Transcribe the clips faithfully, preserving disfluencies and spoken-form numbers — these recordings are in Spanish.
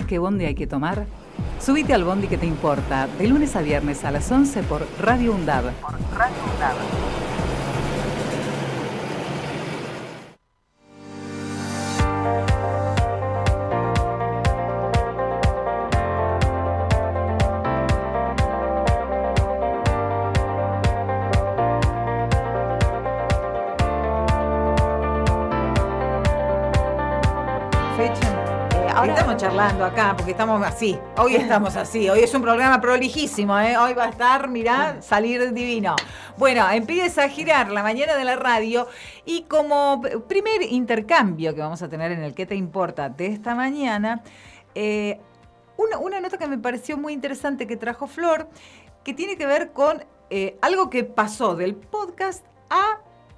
qué bondi hay que tomar? Subite al bondi que te importa, de lunes a viernes a las once por Radio UNDAB. Por Radio UNDAB. Estamos charlando acá porque estamos así, hoy estamos así, hoy es un programa prolijísimo, ¿eh? Hoy va a estar, mirá, salir divino. Bueno, empieza a girar la mañana de la radio y como primer intercambio que vamos a tener en el ¿Qué te importa? De esta mañana, eh, una, una nota que me pareció muy interesante que trajo Flor, que tiene que ver con eh, algo que pasó del podcast a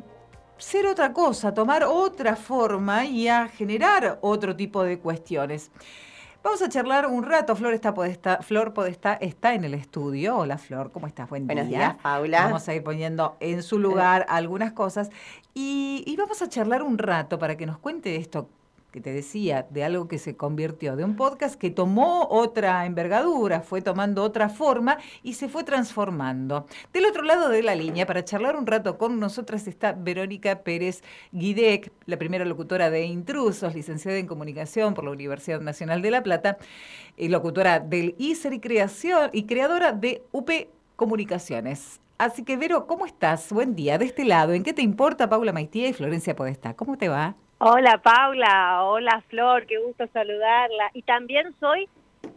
ser otra cosa, tomar otra forma y a generar otro tipo de cuestiones. Vamos a charlar un rato. Flor está Podestá, Flor Podestá está en el estudio. Hola Flor, ¿cómo estás? Buen día. Buenos días, Paula. Vamos a ir poniendo en su lugar algunas cosas y, y vamos a charlar un rato para que nos cuente esto que te decía, de algo que se convirtió, de un podcast que tomó otra envergadura, fue tomando otra forma y se fue transformando. Del otro lado de la línea, para charlar un rato con nosotras, está Verónica Pérez Guidec, la primera locutora de Intrusos, licenciada en Comunicación por la Universidad Nacional de La Plata, y locutora del I S E R y, creación, y creadora de U P Comunicaciones. Así que, Vero, ¿cómo estás? Buen día. De este lado, ¿en qué te importa? Paula Maitía y Florencia Podestá. ¿Cómo te va? Hola Paula, hola Flor, qué gusto saludarla. Y también soy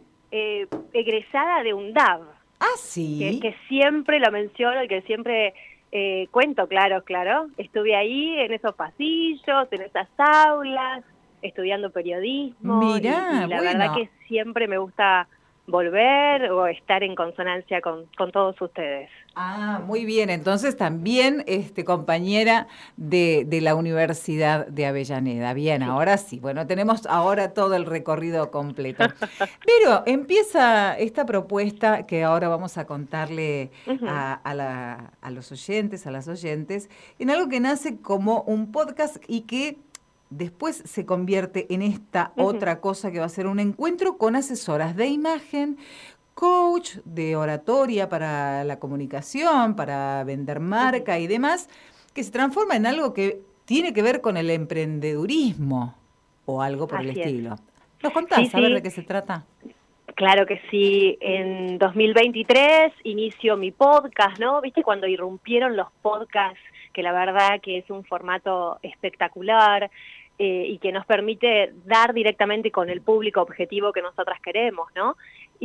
eh, egresada de UNDAB. Ah, sí. Que, que siempre lo menciono y que siempre eh, cuento, claro, claro. Estuve ahí en esos pasillos, en esas aulas, estudiando periodismo. Mirá, y, y la bueno. verdad que siempre me gusta volver o estar en consonancia con, con todos ustedes. Ah, muy bien. Entonces también este, compañera de, de la Universidad de Avellaneda. Bien, sí. Ahora sí. Bueno, tenemos ahora todo el recorrido completo. Pero empieza esta propuesta que ahora vamos a contarle uh-huh. a, a, la, a los oyentes, a las oyentes, en algo que nace como un podcast y que después se convierte en esta uh-huh. otra cosa que va a ser un encuentro con asesoras de imagen, coach de oratoria para la comunicación, para vender marca y demás, que se transforma en algo que tiene que ver con el emprendedurismo o algo por Así el es. estilo. ¿Nos contás sí, a ver sí. de qué se trata? Claro que sí. En dos mil veintitrés inicio mi podcast, ¿no? ¿Viste cuando irrumpieron los podcasts? Que la verdad que es un formato espectacular. Eh, y que nos permite dar directamente con el público objetivo que nosotras queremos, ¿no?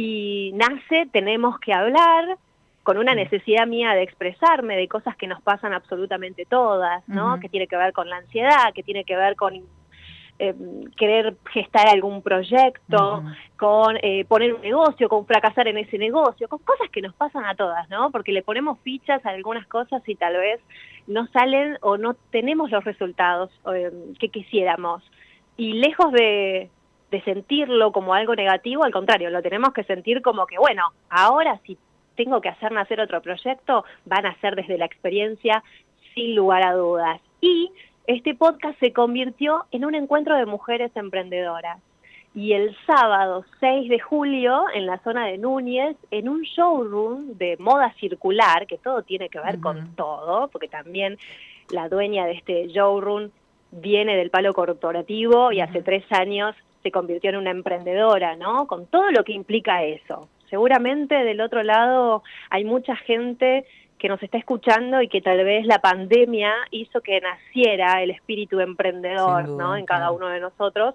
Y nace, tenemos que hablar, con una necesidad mía de expresarme, de cosas que nos pasan absolutamente todas, ¿no? Uh-huh. Que tiene que ver con la ansiedad, que tiene que ver con eh, querer gestar algún proyecto, uh-huh. con eh, poner un negocio, con fracasar en ese negocio, con cosas que nos pasan a todas, ¿no? Porque le ponemos fichas a algunas cosas y tal vez no salen o no tenemos los resultados eh, que quisiéramos. Y lejos de, de sentirlo como algo negativo, al contrario, lo tenemos que sentir como que, bueno, ahora si tengo que hacer nacer otro proyecto, van a ser desde la experiencia, sin lugar a dudas. Y este podcast se convirtió en un encuentro de mujeres emprendedoras. Y el sábado seis de julio, en la zona de Núñez, en un showroom de moda circular, que todo tiene que ver uh-huh. con todo, porque también la dueña de este showroom viene del palo corporativo y uh-huh. hace tres años se convirtió en una emprendedora, ¿no? Con todo lo que implica eso. Seguramente del otro lado hay mucha gente que nos está escuchando y que tal vez la pandemia hizo que naciera el espíritu emprendedor, duda, ¿no? En cada uno de nosotros.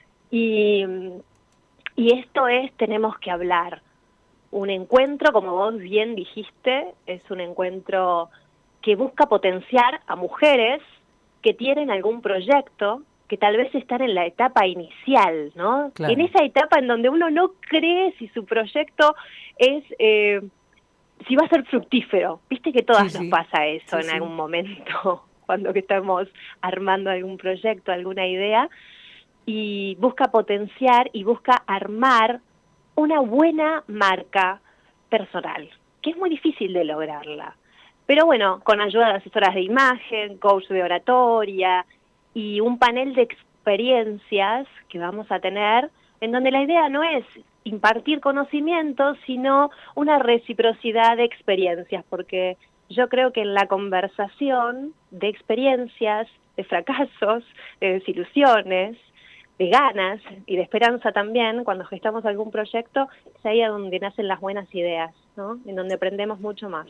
Y, y esto es, tenemos que hablar. Un encuentro, como vos bien dijiste, es un encuentro que busca potenciar a mujeres que tienen algún proyecto, que tal vez están en la etapa inicial, ¿no? Claro. En esa etapa en donde uno no cree si su proyecto es, eh, si va a ser fructífero. Viste que todas sí, nos sí. pasa eso sí, en sí. algún momento, cuando que estamos armando algún proyecto, alguna idea, y busca potenciar y busca armar una buena marca personal, que es muy difícil de lograrla. Pero bueno, con ayuda de asesoras de imagen, coach de oratoria y un panel de experiencias que vamos a tener, en donde la idea no es impartir conocimientos, sino una reciprocidad de experiencias, porque yo creo que en la conversación de experiencias, de fracasos, de desilusiones, de ganas y de esperanza también, cuando gestamos algún proyecto, es ahí a donde nacen las buenas ideas, ¿no? En donde aprendemos mucho más.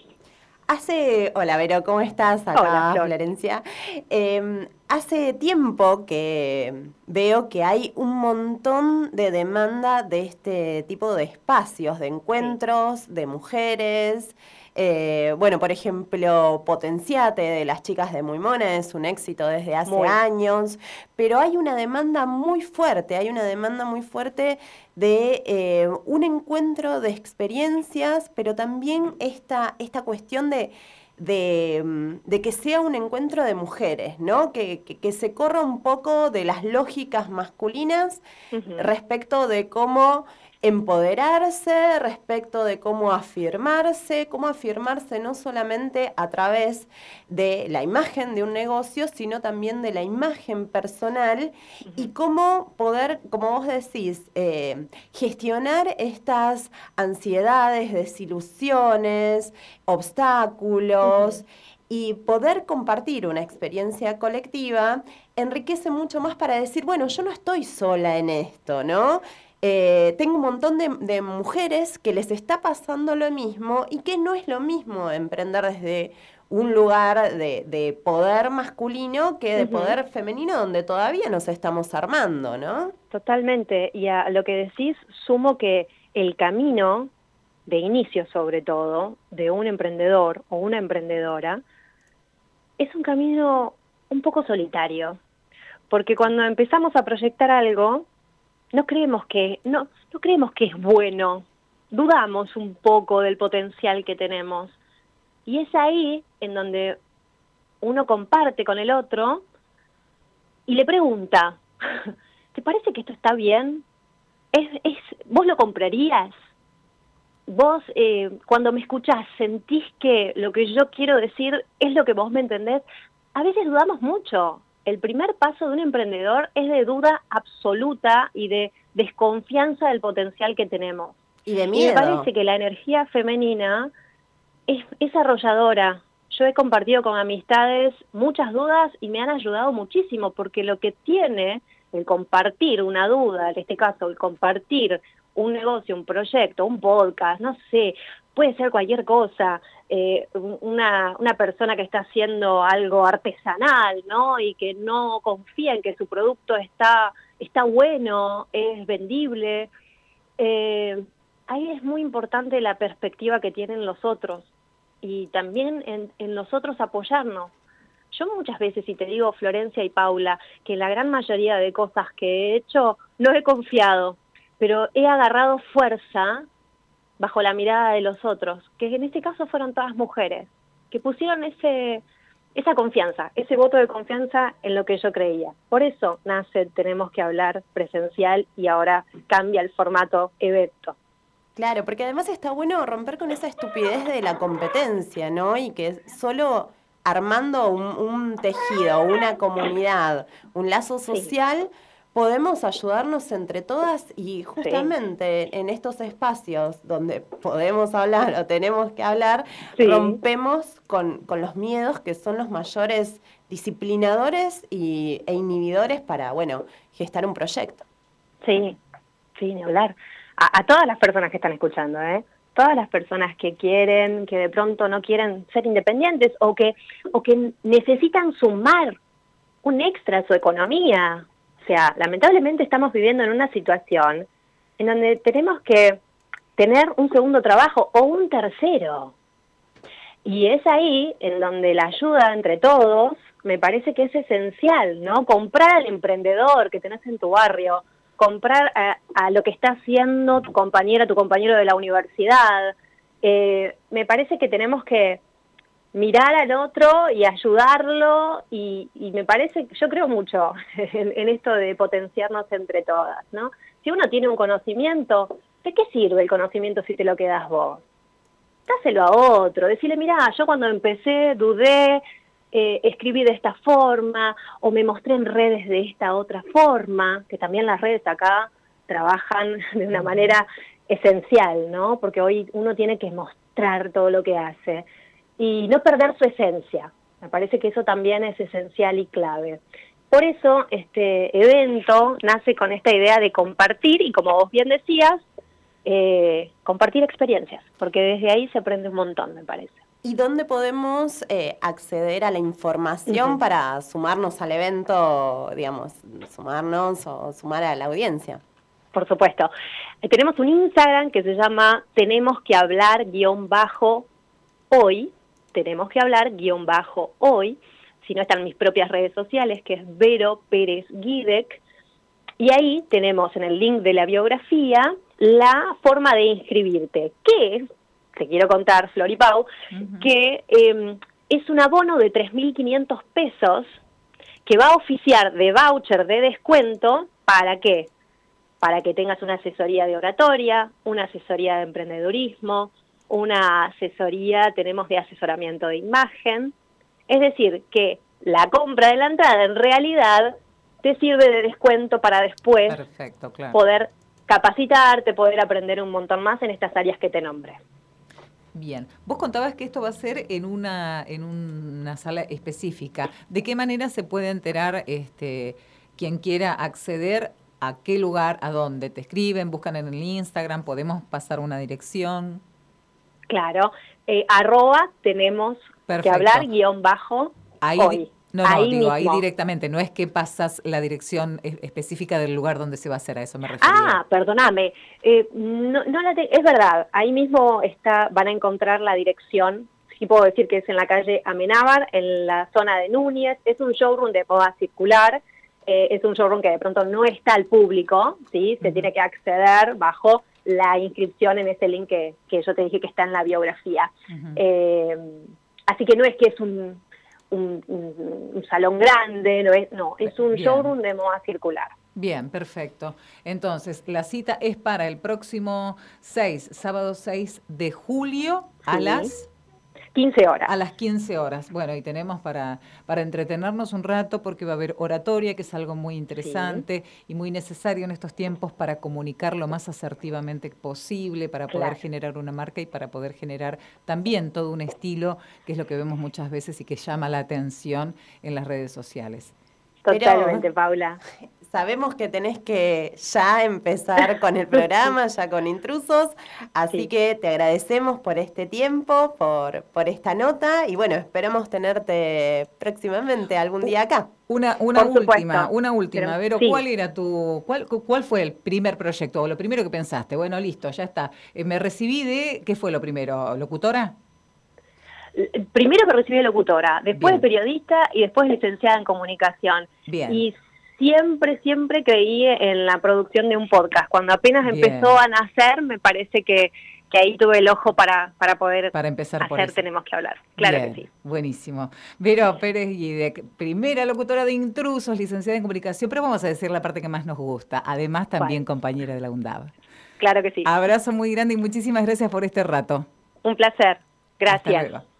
Hace, hola Vero, ¿cómo estás? Acá, Hola, Flor. Florencia. Eh, hace tiempo que veo que hay un montón de demanda de este tipo de espacios, de encuentros, sí. de mujeres. Eh, bueno, por ejemplo, Potenciate de las chicas de Muy Mona es un éxito desde hace muy. años, pero hay una demanda muy fuerte, hay una demanda muy fuerte de eh, un encuentro de experiencias, pero también esta, esta cuestión de, de, de que sea un encuentro de mujeres, ¿no? Que, que, que se corra un poco de las lógicas masculinas uh-huh. respecto de cómo empoderarse, respecto de cómo afirmarse, cómo afirmarse no solamente a través de la imagen de un negocio, sino también de la imagen personal uh-huh. y cómo poder, como vos decís, eh, gestionar estas ansiedades, desilusiones, obstáculos uh-huh. y poder compartir una experiencia colectiva enriquece mucho más para decir, bueno, yo no estoy sola en esto, ¿no? Eh, tengo un montón de, de mujeres que les está pasando lo mismo y que no es lo mismo emprender desde un lugar de, de poder masculino que de uh-huh. poder femenino donde todavía nos estamos armando, ¿no? Totalmente, y a lo que decís sumo que el camino de inicio sobre todo de un emprendedor o una emprendedora es un camino un poco solitario, porque cuando empezamos a proyectar algo no creemos que no no creemos que es bueno, dudamos un poco del potencial que tenemos y es ahí en donde uno comparte con el otro y le pregunta, ¿te parece que esto está bien? ¿Es, es, ¿Vos lo comprarías? ¿Vos eh, cuando me escuchás sentís que lo que yo quiero decir es lo que vos me entendés? A veces dudamos mucho. El primer paso de un emprendedor es de duda absoluta y de desconfianza del potencial que tenemos. Y de miedo. Y me parece que la energía femenina es, es arrolladora. Yo he compartido con amistades muchas dudas y me han ayudado muchísimo, porque lo que tiene el compartir una duda, en este caso el compartir un negocio, un proyecto, un podcast, no sé, puede ser cualquier cosa, eh, una, una persona que está haciendo algo artesanal, ¿no? Y que no confía en que su producto está, está bueno, es vendible. Eh, ahí es muy importante la perspectiva que tienen los otros y también en, en los otros apoyarnos. Yo muchas veces, y te digo, Florencia y Paula, que la gran mayoría de cosas que he hecho no he confiado, pero he agarrado fuerza bajo la mirada de los otros, que en este caso fueron todas mujeres, que pusieron ese esa confianza, ese voto de confianza en lo que yo creía. Por eso nace Tenemos que Hablar presencial y ahora cambia el formato evento. Claro, porque además está bueno romper con esa estupidez de la competencia, ¿no? Y que solo armando un, un tejido, una comunidad, un lazo social, sí. podemos ayudarnos entre todas y justamente sí. en estos espacios donde podemos hablar o tenemos que hablar, sí. rompemos con, con los miedos que son los mayores disciplinadores y, e inhibidores para, bueno, gestar un proyecto. Sí, sí, ni hablar. A, a todas las personas que están escuchando, ¿eh? Todas las personas que quieren, que de pronto no quieren ser independientes o que, o que necesitan sumar un extra a su economía. O sea, lamentablemente estamos viviendo en una situación en donde tenemos que tener un segundo trabajo o un tercero. Y es ahí en donde la ayuda entre todos me parece que es esencial, ¿no? Comprar al emprendedor que tenés en tu barrio, comprar a, a lo que está haciendo tu compañera, tu compañero de la universidad. Eh, me parece que tenemos que mirar al otro y ayudarlo y, y me parece, yo creo mucho en, en esto de potenciarnos entre todas, ¿no? Si uno tiene un conocimiento, ¿de qué sirve el conocimiento si te lo quedas vos? Dáselo a otro, decirle, mirá, yo cuando empecé dudé, eh, escribí de esta forma o me mostré en redes de esta otra forma, que también las redes acá trabajan de una manera esencial, ¿no? Porque hoy uno tiene que mostrar todo lo que hace y no perder su esencia. Me parece que eso también es esencial y clave. Por eso este evento nace con esta idea de compartir y, como vos bien decías, eh, compartir experiencias, porque desde ahí se aprende un montón, me parece. ¿Y dónde podemos eh, acceder a la información uh-huh. para sumarnos al evento, digamos, sumarnos o sumar a la audiencia? Por supuesto. Eh, tenemos un Instagram que se llama Tenemos que hablar guión bajo hoy, Tenemos que hablar guión bajo hoy, si no están mis propias redes sociales, que es Vero Pérez Guidec, y ahí tenemos en el link de la biografía la forma de inscribirte, que es, te quiero contar, Flor y Pau, uh-huh. que eh, es un abono de tres mil quinientos pesos que va a oficiar de voucher de descuento. ¿Para qué? Para que tengas una asesoría de oratoria, una asesoría de emprendedurismo, una asesoría, tenemos de asesoramiento de imagen. Es decir, que la compra de la entrada en realidad te sirve de descuento para después Perfecto, claro. poder capacitarte, poder aprender un montón más en estas áreas que te nombré. Bien, vos contabas que esto va a ser en una en una sala específica. ¿De qué manera se puede enterar este quien quiera acceder a qué lugar, a dónde? ¿Te escriben, buscan en el Instagram, podemos pasar una dirección? Claro, eh, arroba tenemos Perfecto. que hablar guión bajo ahí, hoy. No, no, ahí digo, mismo. ahí directamente, no es que pasas la dirección específica del lugar donde se va a hacer, a eso me refería. Ah, perdóname, eh, no, no la te, es verdad, ahí mismo está, van a encontrar la dirección, sí puedo decir que es en la calle Amenábar, en la zona de Núñez, es un showroom de moda circular, eh, es un showroom que de pronto no está al público, ¿sí? Se uh-huh. tiene que acceder bajo la inscripción en ese link que, que yo te dije que está en la biografía. Uh-huh. eh, así que no es que es un... Un, un, un salón grande, no es, no, es un Bien. showroom de moda circular. Bien, perfecto. Entonces, la cita es para el próximo seis, sábado seis de julio sí. a las... quince horas. A las quince horas. Bueno, y tenemos para, para entretenernos un rato porque va a haber oratoria, que es algo muy interesante sí. y muy necesario en estos tiempos para comunicar lo más asertivamente posible, para poder claro. generar una marca y para poder generar también todo un estilo, que es lo que vemos muchas veces y que llama la atención en las redes sociales. Totalmente, Pero, Paula. Sabemos que tenés que ya empezar con el programa, ya con Intrusos, así sí. que te agradecemos por este tiempo, por, por esta nota, y bueno, esperamos tenerte próximamente algún día acá. Una, una por última, supuesto. una última, Pero, Vero, sí. ¿cuál era tu, cuál, cuál fue el primer proyecto o lo primero que pensaste? Bueno, listo, ya está. Eh, me recibí de, ¿qué fue lo primero? ¿Locutora? Primero me recibí de locutora, después Bien. de periodista y después licenciada en comunicación. Bien. Y siempre, siempre creí en la producción de un podcast. Cuando apenas Bien. empezó a nacer, me parece que, que ahí tuve el ojo para, para poder para empezar hacer por eso. Tenemos que hablar. Claro Bien, que sí. Buenísimo. Vero Pérez Guidec, primera locutora de Intrusos, licenciada en comunicación, pero vamos a decir la parte que más nos gusta. Además, también ¿Cuál? compañera de la UNDAB. Claro que sí. Abrazo muy grande y muchísimas gracias por este rato. Un placer. Gracias. Hasta luego.